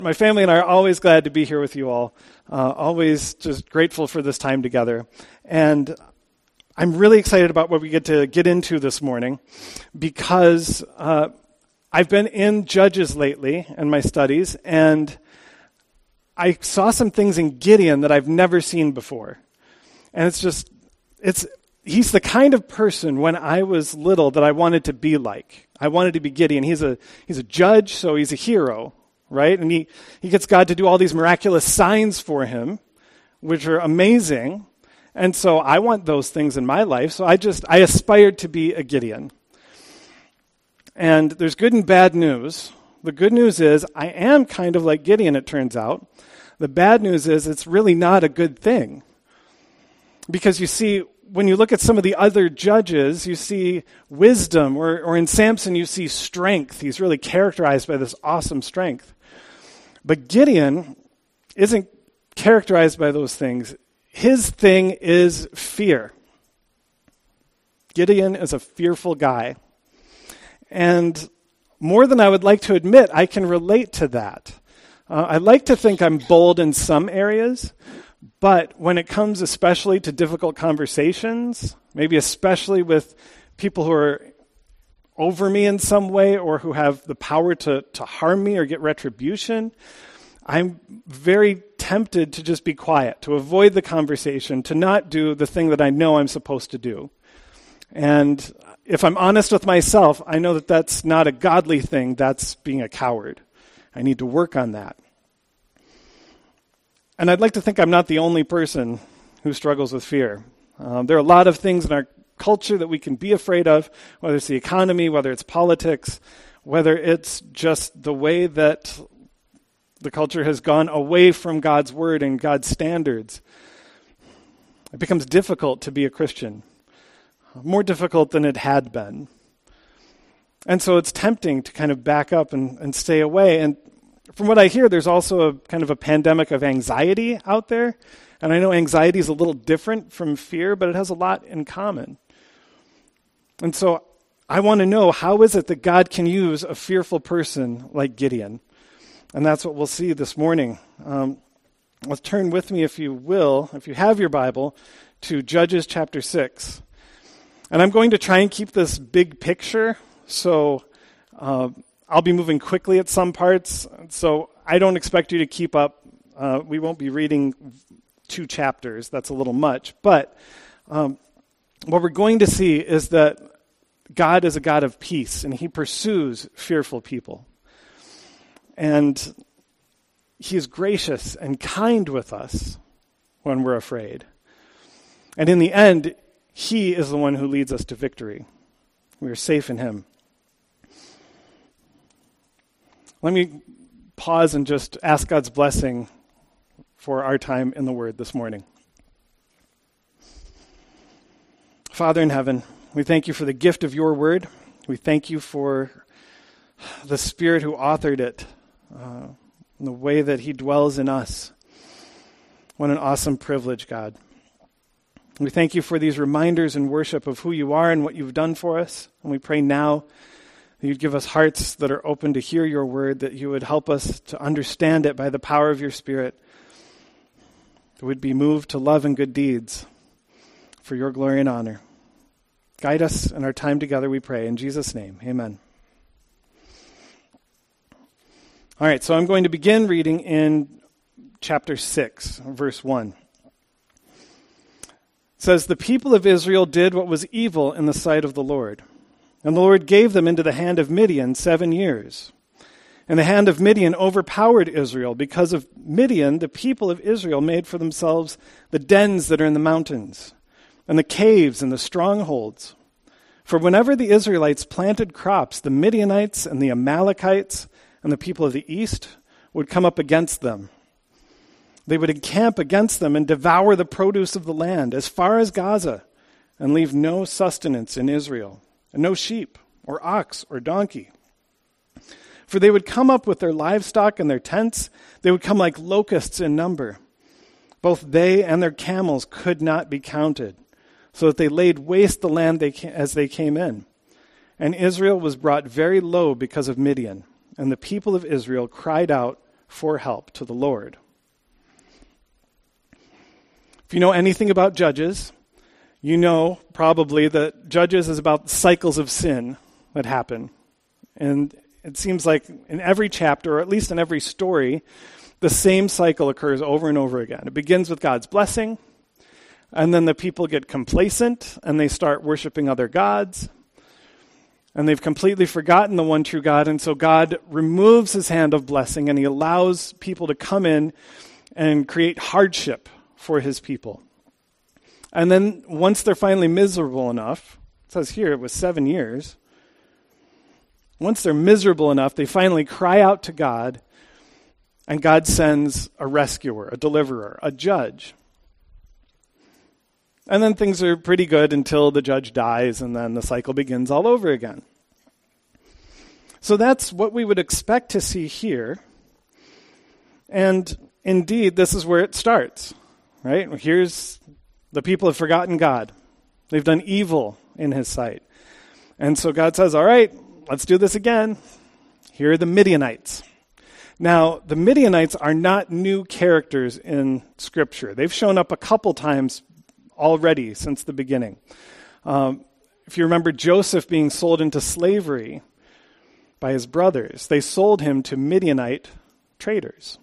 My family and I are always glad to be here with you all. Always just grateful for this time together. And I'm really excited about what we get to get into this morning because I've been in Judges lately in my studies, and I saw some things in Gideon that I've never seen before. And he's the kind of person when I was little that I wanted to be like. I wanted to be Gideon. He's a judge, so he's a hero, right? And he gets God to do all these miraculous signs for him, which are amazing. And so I want those things in my life. So I aspired to be a Gideon. And there's good and bad news. The good news is I am kind of like Gideon, it turns out. The bad news is it's really not a good thing. Because you see, when you look at some of the other judges, you see wisdom, or in Samson you see strength. He's really characterized by this awesome strength. But Gideon isn't characterized by those things. His thing is fear. Gideon is a fearful guy. And more than I would like to admit, I can relate to that. I like to think I'm bold in some areas, but when it comes especially to difficult conversations, maybe especially with people who are over me in some way or who have the power to harm me or get retribution, I'm very tempted to just be quiet, to avoid the conversation, to not do the thing that I know I'm supposed to do. And if I'm honest with myself, I know that that's not a godly thing, that's being a coward. I need to work on that. And I'd like to think I'm not the only person who struggles with fear. There are a lot of things in our culture that we can be afraid of, whether it's the economy, whether it's politics, whether it's just the way that the culture has gone away from God's word and God's standards. It becomes difficult to be a Christian, more difficult than it had been. And so it's tempting to kind of back up and stay away. And from what I hear, there's also a kind of a pandemic of anxiety out there. And I know anxiety is a little different from fear, but it has a lot in common. And so I want to know, how is it that God can use a fearful person like Gideon? And that's what we'll see this morning. Let's turn with me, if you will, if you have your Bible, to Judges chapter 6. And I'm going to try and keep this big picture, so I'll be moving quickly at some parts, so I don't expect you to keep up. We won't be reading 2 chapters. That's a little much. But what we're going to see is that God is a God of peace, and he pursues fearful people. And he is gracious and kind with us when we're afraid. And in the end, he is the one who leads us to victory. We are safe in him. Let me pause and just ask God's blessing for our time in the Word this morning. Father in heaven, we thank you for the gift of your Word. We thank you for the Spirit who authored it, and the way that he dwells in us. What an awesome privilege, God. We thank you for these reminders in worship of who you are and what you've done for us. And we pray now that you'd give us hearts that are open to hear your word, that you would help us to understand it by the power of your Spirit. That we'd be moved to love and good deeds for your glory and honor. Guide us in our time together, we pray. In Jesus' name, amen. All right, so I'm going to begin reading in chapter 6, verse 1. It says, "The people of Israel did what was evil in the sight of the Lord. And the Lord gave them into the hand of Midian 7 years. And the hand of Midian overpowered Israel. Because of Midian, the people of Israel made for themselves the dens that are in the mountains, and the caves and the strongholds. For whenever the Israelites planted crops, the Midianites and the Amalekites and the people of the east would come up against them. They would encamp against them and devour the produce of the land as far as Gaza, and leave no sustenance in Israel, and no sheep or ox or donkey. For they would come up with their livestock and their tents. They would come like locusts in number. Both they and their camels could not be counted, so that they laid waste the land as they came in. And Israel was brought very low because of Midian. And the people of Israel cried out for help to the Lord. If you know anything about Judges, you know probably that Judges is about cycles of sin that happen. And it seems like in every chapter, or at least in every story, the same cycle occurs over and over again. It begins with God's blessing, and then the people get complacent, and they start worshiping other gods, and they've completely forgotten the one true God, and so God removes his hand of blessing, and he allows people to come in and create hardship for his people. And then once they're finally miserable enough, it says here it was 7 years, once they're miserable enough, they finally cry out to God, and God sends a rescuer, a deliverer, a judge. And then things are pretty good until the judge dies, and then the cycle begins all over again. So that's what we would expect to see here. And indeed, this is where it starts, right? Here's the people have forgotten God. They've done evil in his sight. And so God says, all right, let's do this again. Here are the Midianites. Now, the Midianites are not new characters in Scripture. They've shown up a couple times already since the beginning. If you remember Joseph being sold into slavery by his brothers, they sold him to Midianite traders.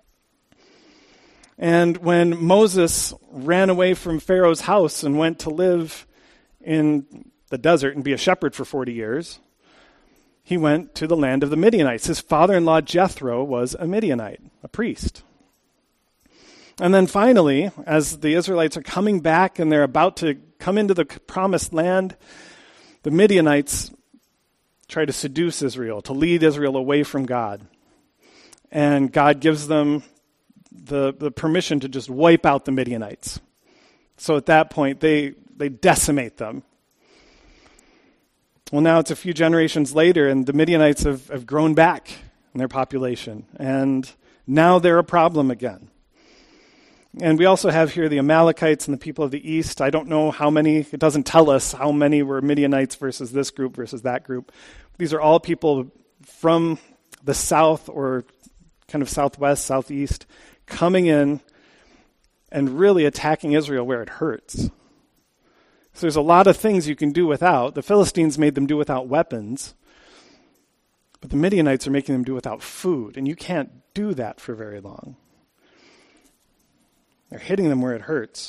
And when Moses ran away from Pharaoh's house and went to live in the desert and be a shepherd for 40 years, he went to the land of the Midianites. His father-in-law Jethro was a Midianite, a priest. And then finally, as the Israelites are coming back and they're about to come into the promised land, the Midianites try to seduce Israel, to lead Israel away from God. And God gives them the permission to just wipe out the Midianites. So at that point, they decimate them. Well, now it's a few generations later, and the Midianites have grown back in their population. And now they're a problem again. And we also have here the Amalekites and the people of the east. I don't know how many, it doesn't tell us how many were Midianites versus this group versus that group. These are all people from the south or kind of southwest, southeast, coming in and really attacking Israel where it hurts. So there's a lot of things you can do without. The Philistines made them do without weapons, but the Midianites are making them do without food, and you can't do that for very long. They're hitting them where it hurts.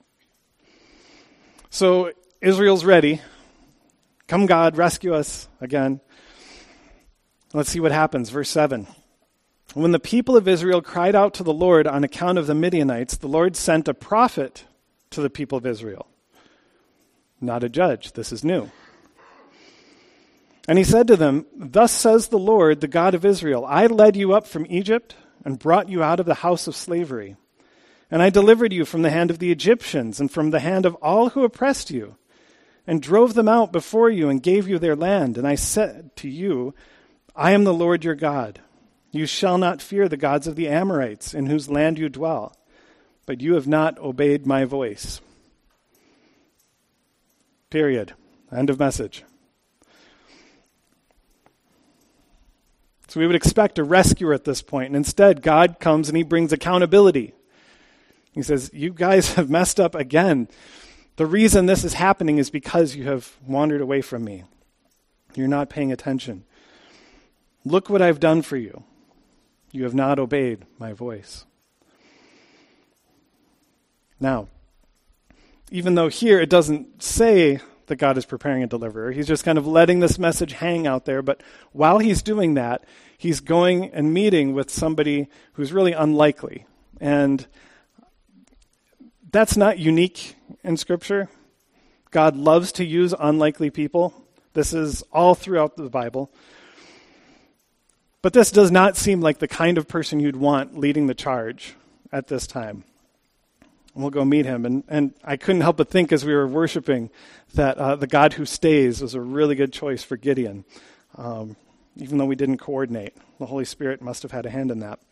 So Israel's ready. Come God, rescue us again. Let's see what happens. Verse 7. When the people of Israel cried out to the Lord on account of the Midianites, the Lord sent a prophet to the people of Israel. Not a judge. This is new. And he said to them, "Thus says the Lord, the God of Israel, I led you up from Egypt and brought you out of the house of slavery. And I delivered you from the hand of the Egyptians and from the hand of all who oppressed you, and drove them out before you and gave you their land. And I said to you, I am the Lord your God. You shall not fear the gods of the Amorites, in whose land you dwell. But you have not obeyed my voice." Period. End of message. So we would expect a rescuer at this point, and instead God comes and he brings accountability. He says, you guys have messed up again. The reason this is happening is because you have wandered away from me. You're not paying attention. Look what I've done for you. You have not obeyed my voice. Now, even though here it doesn't say that God is preparing a deliverer, he's just kind of letting this message hang out there. But while he's doing that, he's going and meeting with somebody who's really unlikely. And that's not unique in Scripture. God loves to use unlikely people. This is all throughout the Bible. But this does not seem like the kind of person you'd want leading the charge at this time. And we'll go meet him. And I couldn't help but think as we were worshiping that the God who stays was a really good choice for Gideon. Even though we didn't coordinate. The Holy Spirit must have had a hand in that.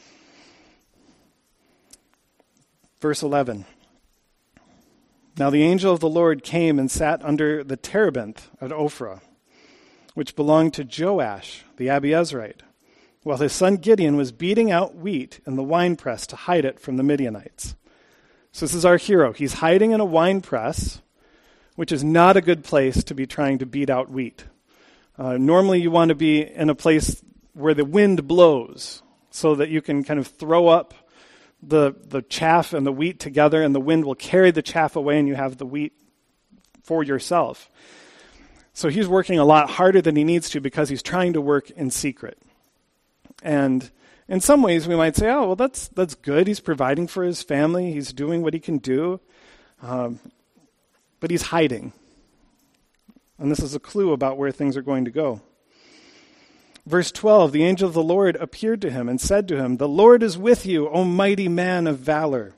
Verse 11. Now the angel of the Lord came and sat under the terebinth at Ophrah, which belonged to Joash the Abiezrite, while his son Gideon was beating out wheat in the winepress to hide it from the Midianites. So this is our hero. He's hiding in a winepress, which is not a good place to be trying to beat out wheat. Normally you want to be in a place where the wind blows so that you can kind of throw up the chaff and the wheat together, and the wind will carry the chaff away and you have the wheat for yourself. So he's working a lot harder than he needs to because he's trying to work in secret. And in some ways we might say, oh, well, that's good. He's providing for his family. He's doing what he can do. But he's hiding. And this is a clue about where things are going to go. Verse 12, the angel of the Lord appeared to him and said to him, "The Lord is with you, O mighty man of valor."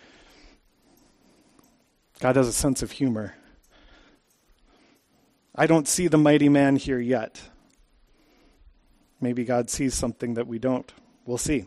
God has a sense of humor. I don't see the mighty man here yet. Maybe God sees something that we don't. We'll see.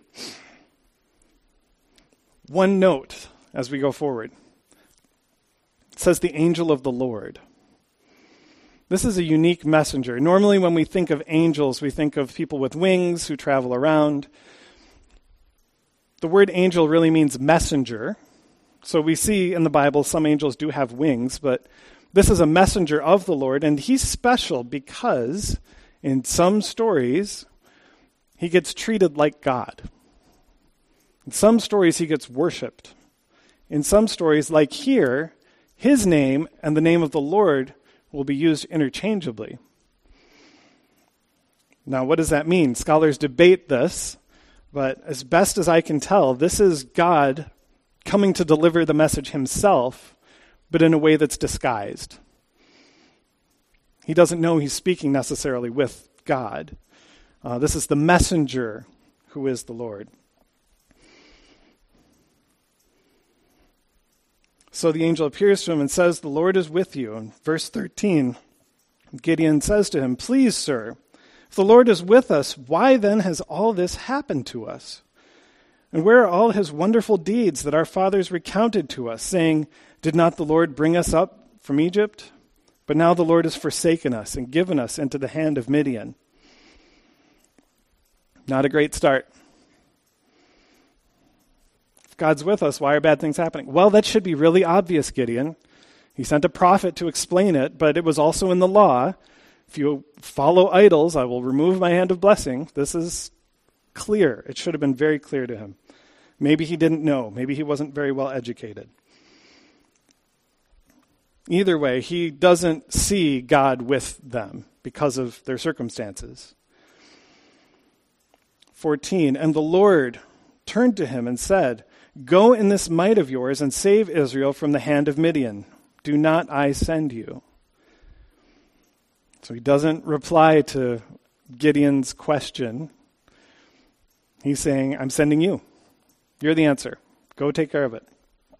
One note as we go forward. It says the angel of the Lord. This is a unique messenger. Normally when we think of angels, we think of people with wings who travel around. The word angel really means messenger. So we see in the Bible some angels do have wings, but this is a messenger of the Lord, and he's special because in some stories he gets treated like God. In some stories he gets worshipped. In some stories, like here, his name and the name of the Lord will be used interchangeably. Now, what does that mean? Scholars debate this, but as best as I can tell, this is God coming to deliver the message himself, but in a way that's disguised. He doesn't know he's speaking necessarily with God. This is the messenger who is the Lord. So the angel appears to him and says, "The Lord is with you." In verse 13, Gideon says to him, "Please, sir, if the Lord is with us, why then has all this happened to us? And where are all his wonderful deeds that our fathers recounted to us, saying, 'Did not the Lord bring us up from Egypt?' But now the Lord has forsaken us and given us into the hand of Midian." Not a great start. If God's with us, why are bad things happening? Well, that should be really obvious, Gideon. He sent a prophet to explain it, but it was also in the law. If you follow idols, I will remove my hand of blessing. This is clear. It should have been very clear to him. Maybe he didn't know. Maybe he wasn't very well educated. Either way, he doesn't see God with them because of their circumstances. 14, and the Lord turned to him and said, "Go in this might of yours and save Israel from the hand of Midian. Do not I send you?" So he doesn't reply to Gideon's question. He's saying, "I'm sending you. You're the answer. Go take care of it."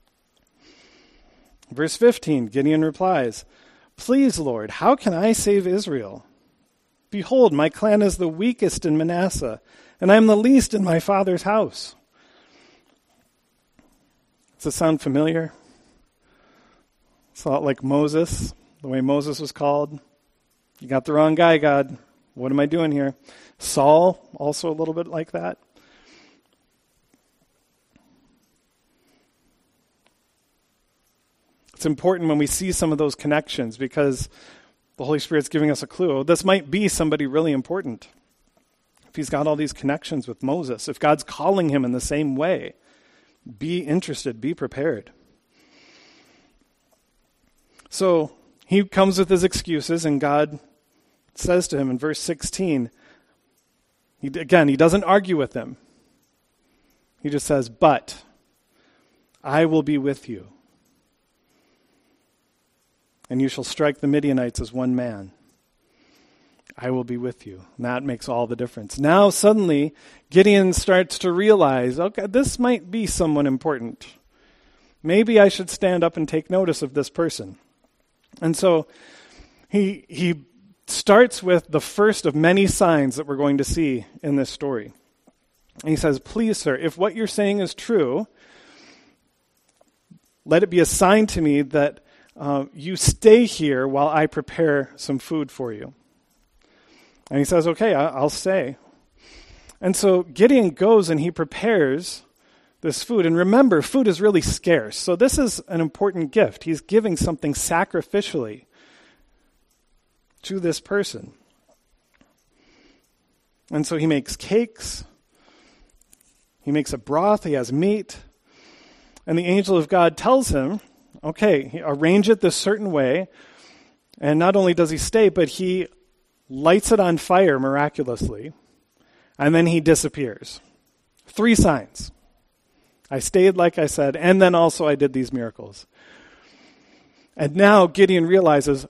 Verse 15, Gideon replies, "Please, Lord, how can I save Israel? Behold, my clan is the weakest in Manasseh, and I am the least in my father's house." Does this sound familiar? It's a lot like Moses, the way Moses was called. "You got the wrong guy, God. What am I doing here?" Saul, also a little bit like that. It's important when we see some of those connections because the Holy Spirit's giving us a clue. This might be somebody really important. If he's got all these connections with Moses, if God's calling him in the same way, be interested, be prepared. So he comes with his excuses, and God says to him in verse 16, he doesn't argue with him. He just says, "But I will be with you, and you shall strike the Midianites as one man. I will be with you." And that makes all the difference. Now suddenly, Gideon starts to realize, okay, this might be someone important. Maybe I should stand up and take notice of this person. And so he starts with the first of many signs that we're going to see in this story. And he says, "Please, sir, if what you're saying is true, let it be a sign to me that you stay here while I prepare some food for you." And he says, "Okay, I'll stay." And so Gideon goes and he prepares this food. And remember, food is really scarce. So this is an important gift. He's giving something sacrificially to this person. And so he makes cakes. He makes a broth. He has meat. And the angel of God tells him, okay, arrange it this certain way. And not only does he stay, but he lights it on fire miraculously. And then he disappears. 3 signs. I stayed, like I said, and then also I did these miracles. And now Gideon realizes,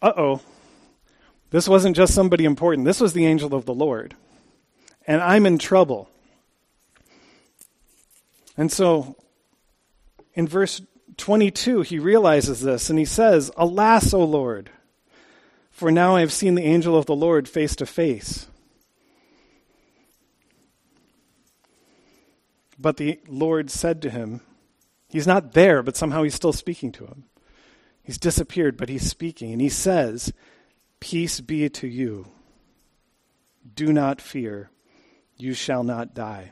this wasn't just somebody important. This was the angel of the Lord. And I'm in trouble. And so in verse 22, he realizes this, and he says, "Alas, O Lord, for now I have seen the angel of the Lord face to face." But the Lord said to him, he's not there, but somehow he's still speaking to him. He's disappeared, but he's speaking. And he says, "Peace be to you. Do not fear. You shall not die."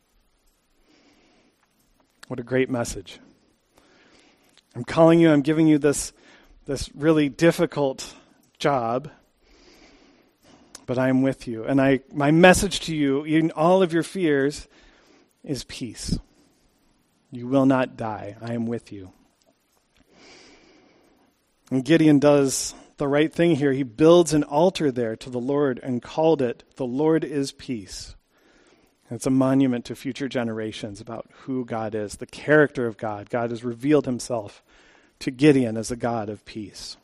What a great message. I'm calling you, I'm giving you this really difficult job, but I am with you. And my message to you, in all of your fears, is peace. You will not die. I am with you. And Gideon does the right thing here. He builds an altar there to the Lord and called it, "The Lord is Peace." It's a monument to future generations about who God is, the character of God. God has revealed himself to Gideon as a God of peace.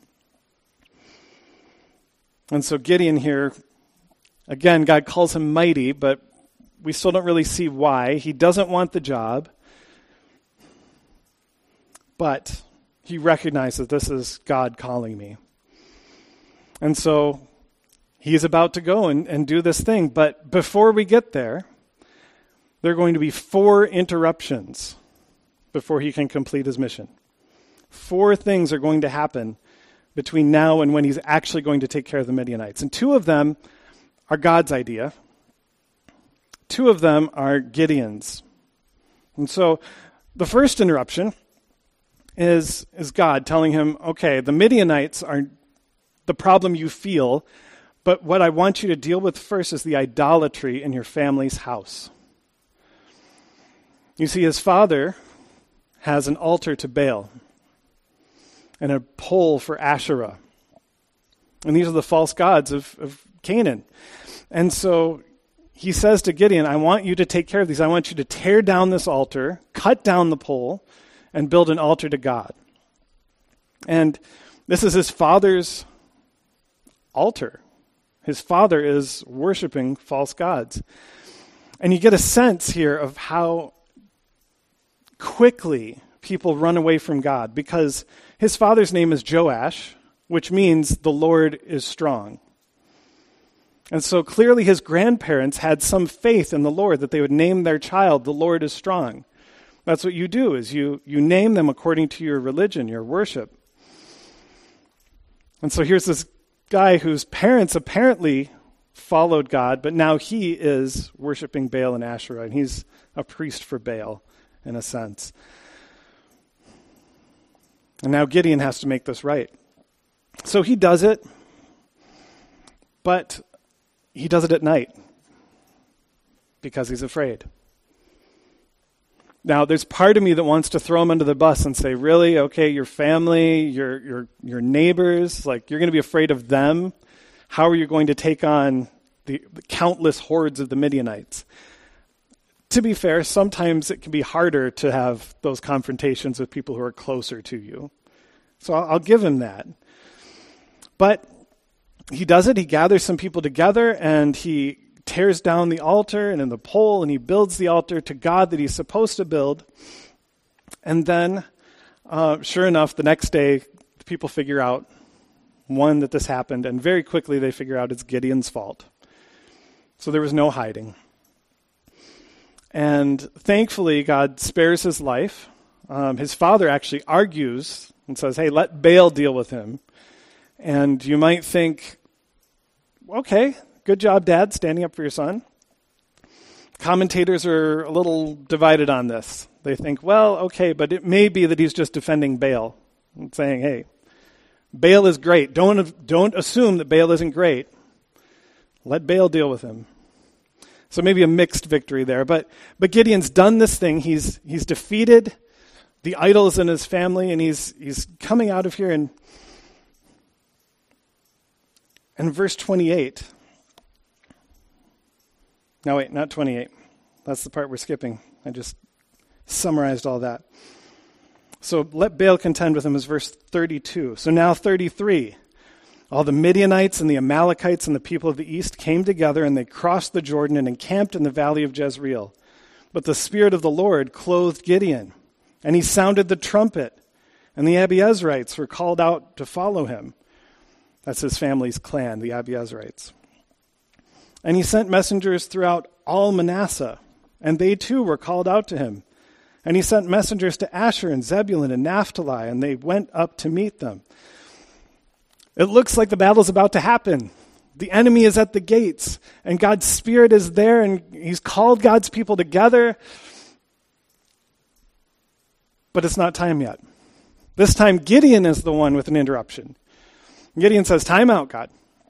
And so Gideon here, again, God calls him mighty, but we still don't really see why. He doesn't want the job, but he recognizes this is God calling me. And so he's about to go and do this thing. But before we get there are going to be 4 interruptions before he can complete his mission. 4 things are going to happen between now and when he's actually going to take care of the Midianites. And 2 of them are God's idea. 2 of them are Gideon's. And so the first interruption is God telling him, okay, the Midianites are the problem you feel, but what I want you to deal with first is the idolatry in your family's house. You see, his father has an altar to Baal and a pole for Asherah. And these are the false gods of Canaan. And so he says to Gideon, I want you to take care of these. I want you to tear down this altar, cut down the pole, and build an altar to God. And this is his father's altar. His father is worshiping false gods. And you get a sense here of how quickly people run away from God, because his father's name is Joash, which means the Lord is strong. And so clearly his grandparents had some faith in the Lord that they would name their child, "The Lord is strong." That's what you do, is you name them according to your religion, your worship. And so here's this guy whose parents apparently followed God, but now he is worshiping Baal and Asherah, and he's a priest for Baal in a sense. And now Gideon has to make this right. So he does it, but he does it at night because he's afraid. Now, there's part of me that wants to throw him under the bus and say, really? Okay, your family, your neighbors, like you're going to be afraid of them? How are you going to take on the countless hordes of the Midianites? To be fair, sometimes it can be harder to have those confrontations with people who are closer to you. So I'll give him that. But he does it. He gathers some people together and he tears down the altar and in the pole, and he builds the altar to God that he's supposed to build. And then, sure enough, the next day, the people figure out, one, that this happened, and very quickly they figure out it's Gideon's fault. So there was no hiding. And thankfully, God spares his life. His father actually argues and says, hey, let Baal deal with him. And you might think, okay, good job, Dad, standing up for your son. Commentators are a little divided on this. They think, well, okay, but it may be that he's just defending Baal and saying, hey, Baal is great. Don't assume that Baal isn't great. Let Baal deal with him. So maybe a mixed victory there. But Gideon's done this thing. He's defeated the idols in his family, and he's coming out of here in verse 28. No, wait, not 28. That's the part we're skipping. I just summarized all that. So let Baal contend with him is verse 32. So now 33. All the Midianites and the Amalekites and the people of the east came together, and they crossed the Jordan and encamped in the valley of Jezreel. But the Spirit of the Lord clothed Gideon, and he sounded the trumpet, and the Abiezrites were called out to follow him. That's his family's clan, the Abiezrites. And he sent messengers throughout all Manasseh, and they too were called out to him. And he sent messengers to Asher and Zebulun and Naphtali, and they went up to meet them. It looks like the battle's about to happen. The enemy is at the gates, and God's Spirit is there, and he's called God's people together. But it's not time yet. This time, Gideon is the one with an interruption. Gideon says, time out, God.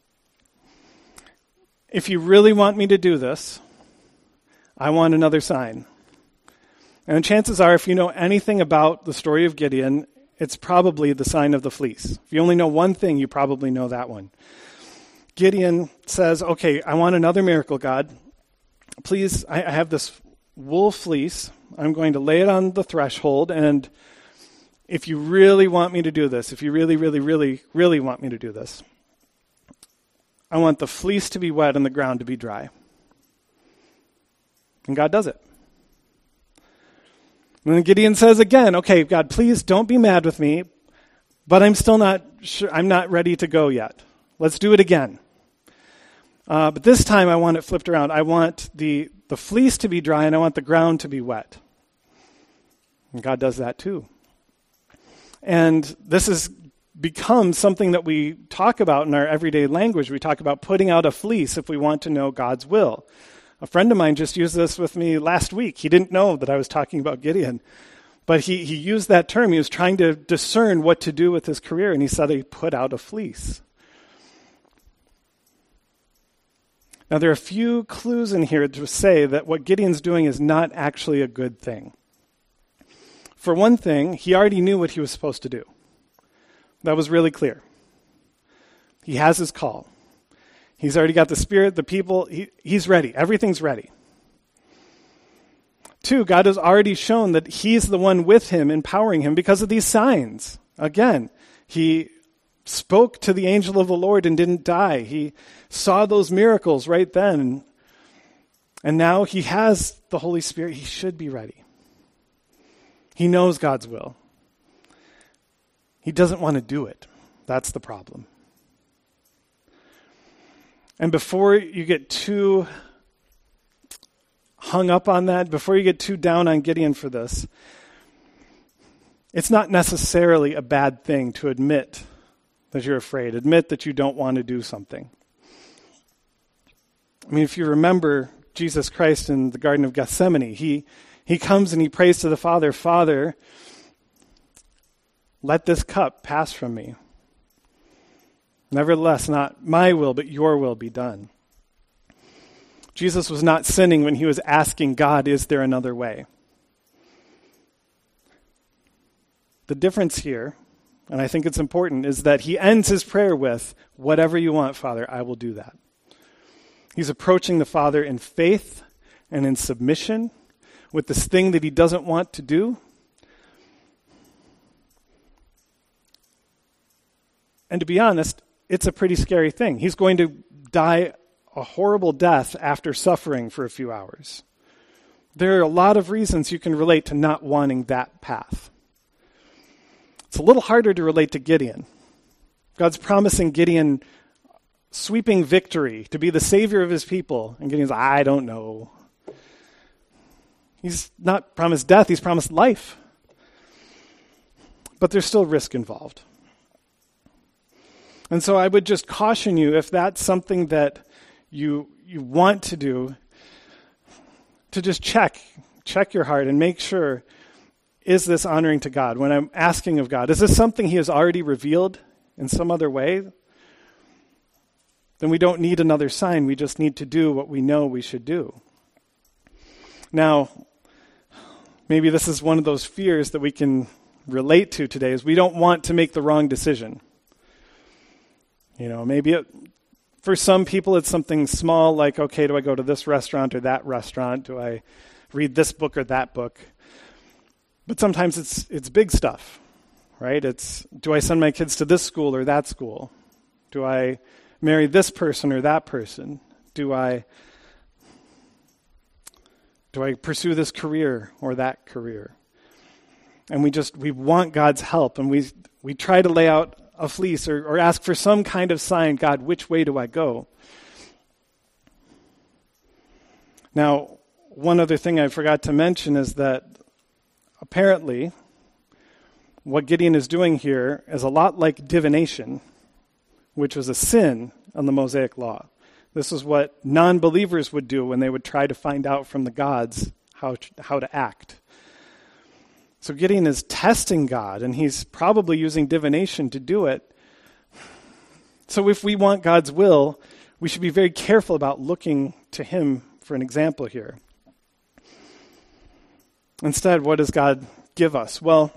If you really want me to do this, I want another sign. And chances are, if you know anything about the story of Gideon, it's probably the sign of the fleece. If you only know one thing, you probably know that one. Gideon says, okay, I want another miracle, God. Please, I have this wool fleece. I'm going to lay it on the threshold, and if you really want me to do this, if you really, really, really, really want me to do this, I want the fleece to be wet and the ground to be dry. And God does it. And then Gideon says again, okay, God, please don't be mad with me, but I'm still not sure, I'm not ready to go yet. Let's do it again. But this time I want it flipped around. I want the fleece to be dry, and I want the ground to be wet. And God does that too. And this has become something that we talk about in our everyday language. We talk about putting out a fleece if we want to know God's will. A friend of mine just used this with me last week. He didn't know that I was talking about Gideon, but he used that term. He was trying to discern what to do with his career, and he said he put out a fleece. Now, there are a few clues in here to say that what Gideon's doing is not actually a good thing. For one thing, he already knew what he was supposed to do. That was really clear. He has his call. He's already got the Spirit, the people. He's ready. Everything's ready. 2, God has already shown that he's the one with him, empowering him because of these signs. Again, he spoke to the angel of the Lord and didn't die. He saw those miracles right then. And now he has the Holy Spirit. He should be ready. He knows God's will. He doesn't want to do it. That's the problem. And before you get too hung up on that, before you get too down on Gideon for this, it's not necessarily a bad thing to admit that you're afraid. Admit that you don't want to do something. I mean, if you remember Jesus Christ in the Garden of Gethsemane, he comes and he prays to the Father, Father, let this cup pass from me. Nevertheless, not my will, but your will be done. Jesus was not sinning when he was asking God, is there another way? The difference here, and I think it's important, is that he ends his prayer with, whatever you want, Father, I will do that. He's approaching the Father in faith and in submission with this thing that he doesn't want to do. And to be honest, it's a pretty scary thing. He's going to die a horrible death after suffering for a few hours. There are a lot of reasons you can relate to not wanting that path. It's a little harder to relate to Gideon. God's promising Gideon sweeping victory to be the savior of his people. And Gideon's like, I don't know. He's not promised death, he's promised life. But there's still risk involved. And so I would just caution you, if that's something that you want to do, to just check your heart and make sure, is this honoring to God? When I'm asking of God, is this something he has already revealed in some other way? Then we don't need another sign. We just need to do what we know we should do. Now, maybe this is one of those fears that we can relate to today, is we don't want to make the wrong decision. Maybe for some people it's something small like, okay, do I go to this restaurant or that restaurant? Do I read this book or that book? But sometimes it's big stuff, right? It's, do I send my kids to this school or that school? Do I marry this person or that person? Do I pursue this career or that career? And we want God's help, and we try to lay out a fleece or ask for some kind of sign. God, which way do I go? Now, one other thing I forgot to mention is that apparently what Gideon is doing here is a lot like divination, which was a sin on the Mosaic law. This is what non-believers would do when they would try to find out from the gods how to act. So Gideon is testing God, and he's probably using divination to do it. So if we want God's will, we should be very careful about looking to him for an example here. Instead, what does God give us? Well,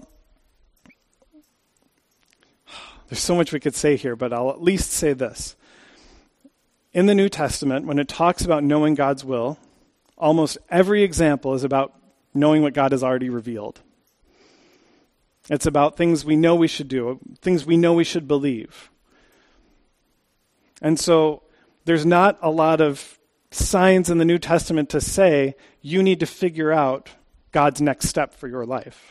there's so much we could say here, but I'll at least say this. In the New Testament, when it talks about knowing God's will, almost every example is about knowing what God has already revealed. It's about things we know we should do, things we know we should believe. And so there's not a lot of signs in the New Testament to say you need to figure out God's next step for your life.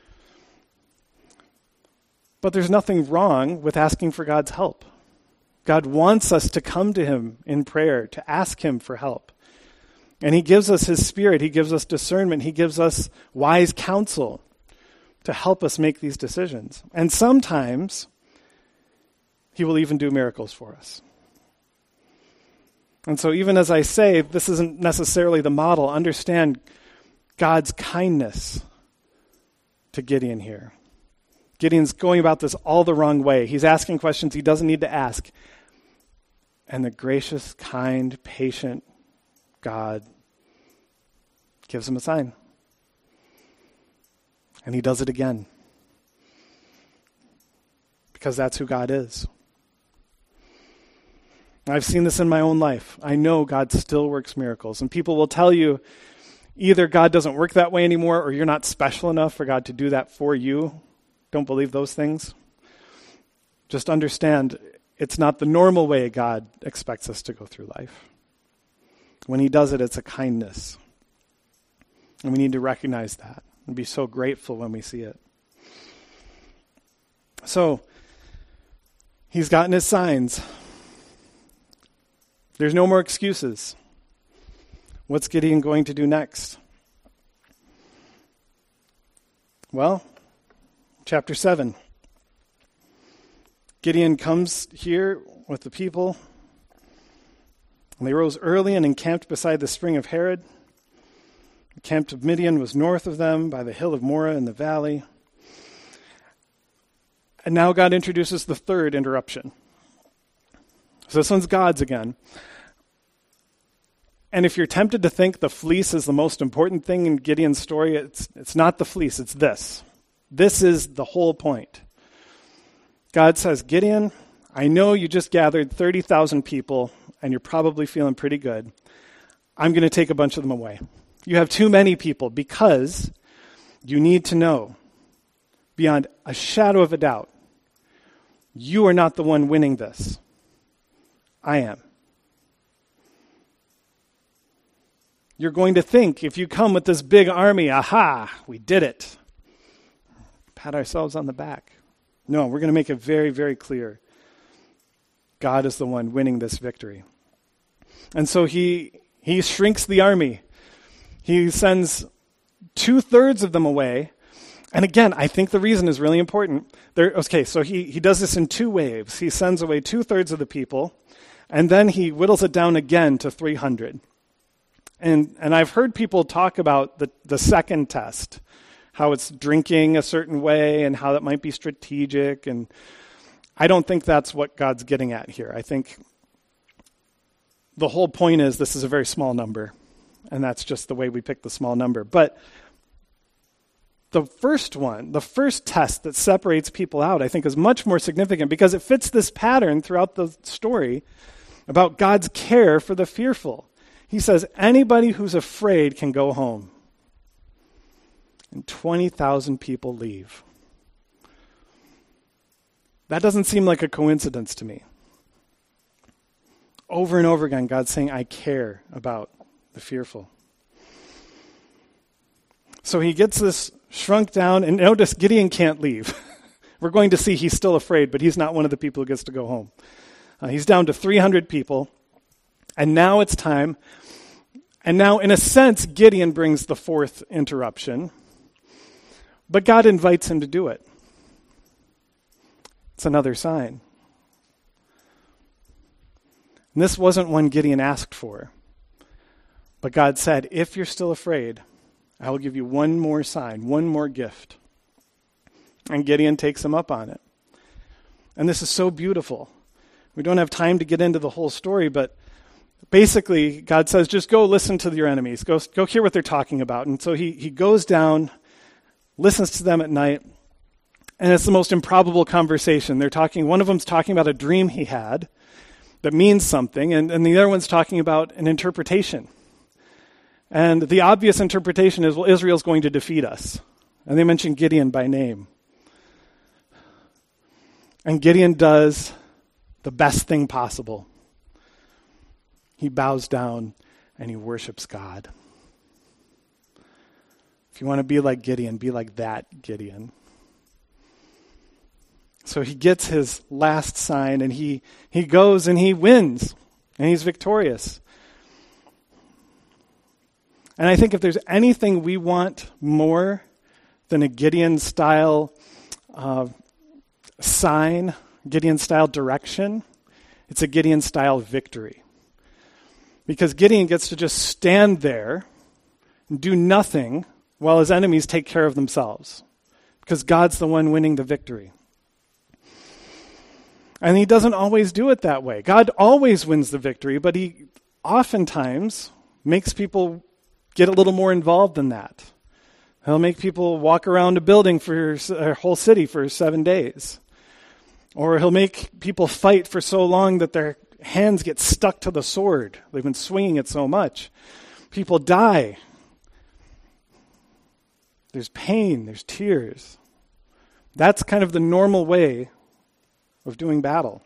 But there's nothing wrong with asking for God's help. God wants us to come to him in prayer, to ask him for help. And he gives us his Spirit. He gives us discernment. He gives us wise counsel to help us make these decisions. And sometimes he will even do miracles for us. And so even as I say, this isn't necessarily the model. Understand God's kindness to Gideon here. Gideon's going about this all the wrong way. He's asking questions he doesn't need to ask. And the gracious, kind, patient God gives him a sign. And he does it again. Because that's who God is. I've seen this in my own life. I know God still works miracles. And people will tell you either God doesn't work that way anymore or you're not special enough for God to do that for you. Don't believe those things. Just understand it's not the normal way God expects us to go through life. When he does it, it's a kindness. And we need to recognize that and be so grateful when we see it. So, he's gotten his signs. There's no more excuses. What's Gideon going to do next? Well, chapter 7. Gideon comes here with the people, and they rose early and encamped beside the spring of Harod. The camp of Midian was north of them by the hill of Moreh in the valley. And now God introduces the third interruption. So this one's God's again. And if you're tempted to think the fleece is the most important thing in Gideon's story, it's not the fleece, it's this. This is the whole point. God says, Gideon, I know you just gathered 30,000 people, and you're probably feeling pretty good. I'm going to take a bunch of them away. You have too many people because you need to know, beyond a shadow of a doubt, you are not the one winning this. I am. You're going to think, if you come with this big army, aha, we did it. Pat ourselves on the back. No, we're going to make it very, very clear. God is the one winning this victory. And so he shrinks the army. He sends 2/3 of them away. And again, I think the reason is really important. So he does this in 2 waves. He sends away 2/3 of the people, and then he whittles it down again to 300. And I've heard people talk about the second test, how it's drinking a certain way and how that might be strategic. And I don't think that's what God's getting at here. I think the whole point is this is a very small number, and that's just the way we pick the small number. But the first test that separates people out, I think is much more significant because it fits this pattern throughout the story about God's care for the fearful. He says, anybody who's afraid can go home. And 20,000 people leave. That doesn't seem like a coincidence to me. Over and over again, God's saying, I care about the fearful. So he gets this shrunk down, and notice Gideon can't leave. We're going to see he's still afraid, but he's not one of the people who gets to go home. He's down to 300 people, and now it's time. And now, in a sense, Gideon brings the fourth interruption, but God invites him to do it. It's another sign. And this wasn't one Gideon asked for, but God said, if you're still afraid, I will give you one more sign, one more gift. And Gideon takes him up on it. And this is so beautiful. We don't have time to get into the whole story, but basically God says, just go listen to your enemies. Go hear what they're talking about. And so he goes down, listens to them at night, and it's the most improbable conversation. One of them's talking about a dream he had that means something, and the other one's talking about an interpretation. And the obvious interpretation is, well, Israel's going to defeat us. And they mention Gideon by name. And Gideon does the best thing possible. He bows down and he worships God. If you want to be like Gideon, be like that Gideon. So he gets his last sign, and he goes and he wins, and he's victorious. And I think if there's anything we want more than a Gideon-style sign, Gideon-style direction, it's a Gideon-style victory. Because Gideon gets to just stand there and do nothing while his enemies take care of themselves. Because God's the one winning the victory. And he doesn't always do it that way. God always wins the victory, but he oftentimes makes people get a little more involved than that. He'll make people walk around a building for a whole city for 7 days. Or he'll make people fight for so long that their hands get stuck to the sword. They've been swinging it so much. People die. There's pain, there's tears. That's kind of the normal way of doing battle.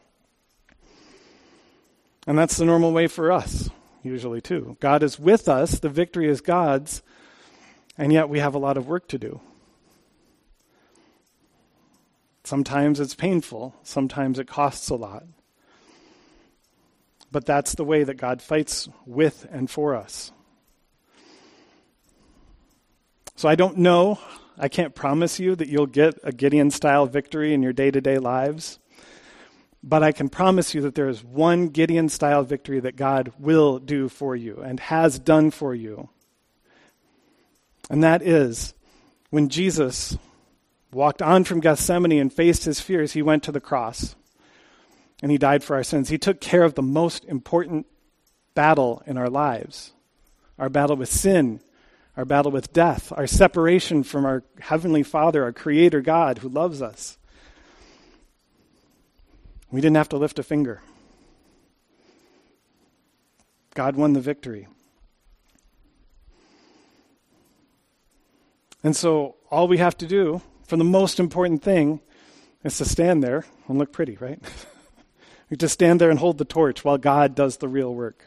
And that's the normal way for us, usually too. God is with us, the victory is God's, and yet we have a lot of work to do. Sometimes it's painful, sometimes it costs a lot. But that's the way that God fights with and for us. So I don't know, I can't promise you that you'll get a Gideon-style victory in your day-to-day lives. But I can promise you that there is one Gideon-style victory that God will do for you and has done for you. And that is when Jesus walked on from Gethsemane and faced his fears, he went to the cross and he died for our sins. He took care of the most important battle in our lives, our battle with sin, our battle with death, our separation from our Heavenly Father, our Creator God who loves us. We didn't have to lift a finger. God won the victory. And so all we have to do for the most important thing is to stand there and look pretty, right? We just stand there and hold the torch while God does the real work.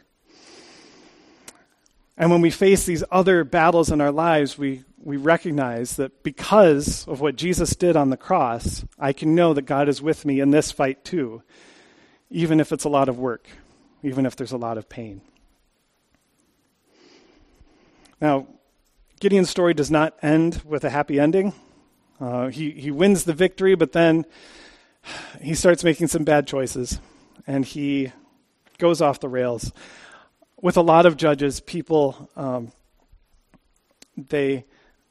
And when we face these other battles in our lives, we recognize that because of what Jesus did on the cross, I can know that God is with me in this fight too, even if it's a lot of work, even if there's a lot of pain. Now, Gideon's story does not end with a happy ending. He wins the victory, but then he starts making some bad choices, and he goes off the rails. with a lot of judges, people, they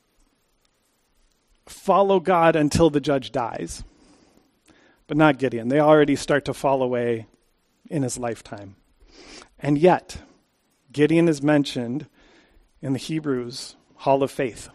follow God until the judge dies. But not Gideon. They already start to fall away in his lifetime. And yet, Gideon is mentioned in the Hebrews Hall of Faith.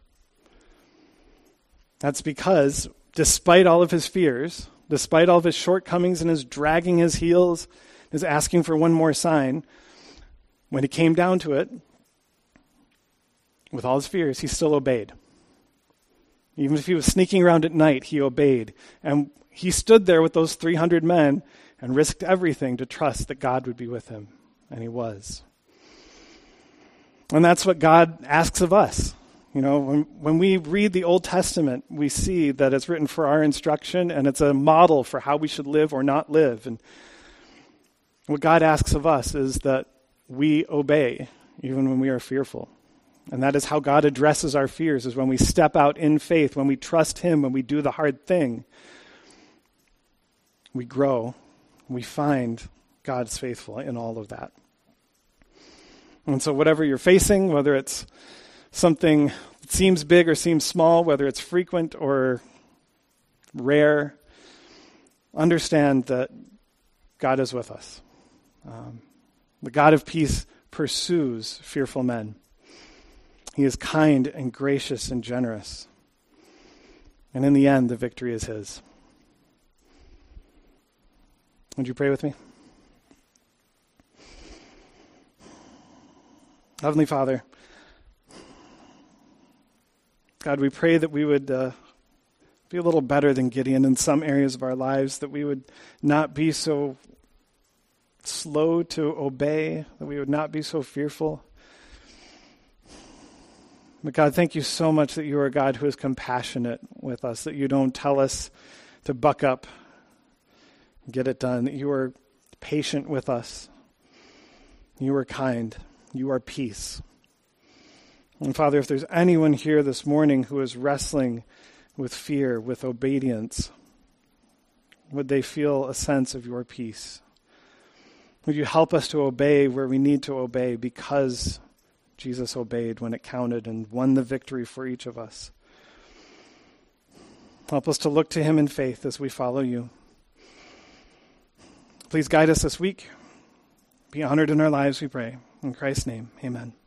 That's because, despite all of his fears, despite all of his shortcomings and his dragging his heels, his asking for one more sign, when it came down to it, with all his fears, he still obeyed. Even if he was sneaking around at night, he obeyed. And he stood there with those 300 men and risked everything to trust that God would be with him. And he was. And that's what God asks of us. You know, when we read the Old Testament, we see that it's written for our instruction and it's a model for how we should live or not live. And what God asks of us is that we obey even when we are fearful. And that is how God addresses our fears, is when we step out in faith, when we trust him, when we do the hard thing. We grow, we find God's faithful in all of that. And so whatever you're facing, whether it's something that seems big or seems small, whether it's frequent or rare, understand that God is with us. The God of peace pursues fearful men. He is kind and gracious and generous. And in the end, the victory is his. Would you pray with me? Heavenly Father, God, we pray that we would be a little better than Gideon in some areas of our lives, that we would not be so slow to obey, that we would not be so fearful. But God, thank you so much that you are a God who is compassionate with us, that you don't tell us to buck up, get it done, that you are patient with us. You are kind. You are peace. And Father, if there's anyone here this morning who is wrestling with fear, with obedience, would they feel a sense of your peace? Would you help us to obey where we need to obey because Jesus obeyed when it counted and won the victory for each of us? Help us to look to him in faith as we follow you. Please guide us this week. Be honored in our lives, we pray. In Christ's name, amen.